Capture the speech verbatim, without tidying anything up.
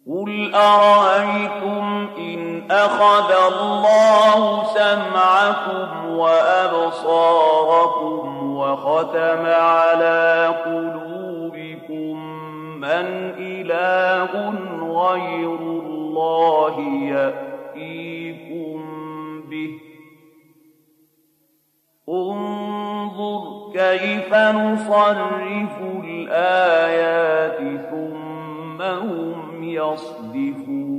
قُلْ أَرَأَيْتُمْ إِنْ أَخَذَ اللَّهُ سَمْعَكُمْ وَأَبْصَارَكُمْ وَخَتَمَ عَلَىٰ قُلُوبِكُم مَّنْ إِلَٰهٌ غَيْرُ اللَّهِ يَأْتِيكُم بِهِ ۗ انظُرْ كَيْفَ نُصَرِّفُ الْآيَاتِ ثُمَّ هُمْ يَصْدِفُونَ